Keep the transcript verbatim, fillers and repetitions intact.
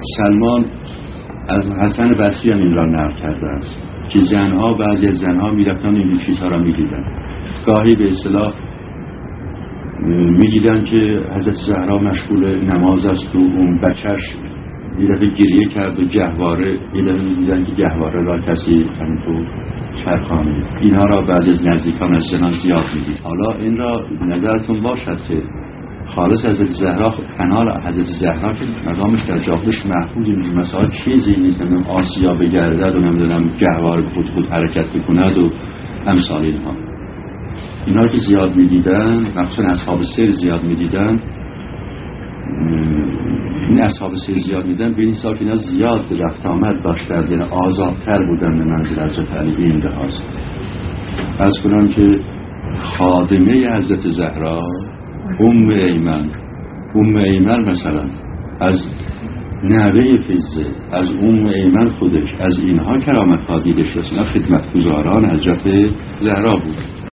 سلمان از حسن بصری هم این را نقل کرده است که زنها، بعضی از زنها میرفتن این چیزها را میدیدن. گاهی به اصطلاح میدیدن که حضرت زهرا مشغول نماز است و اون بچهش یه دفعه گریه کرد و گهواره، یه دفعه میدیدن که گهواره را کسی همینطور چرخانه. اینها را بعضی از نزدیکان از زنان زیاد میدید. حالا این را نظرتون باشد که خالص حضرت زهرا، کنال حضرت زهرا که مقامش در جاهلش محفوظ این مسائل چیزی نیست، نمیدونم آسیا بگردد و نمیدونم گهواره خود خود حرکت بکند و امثال اینها. اینها که زیاد میدیدن، مخصوصا اصحاب سیر زیاد میدیدن، این اصحاب سیر زیاد میدن به این حساب که اینا زیاد رفت آمد داشتن، یعنی آزادتر بودن به منزل حضرت علی. این لحاظ از کنم که خادمه حضرت زهرا ام ایمن ام ایمن مثلا از نوه فیضه، از ام ایمن خودش، از اینها کرامت ها دیده شد. اینا خدمتگزاران حضرت زهرا بود.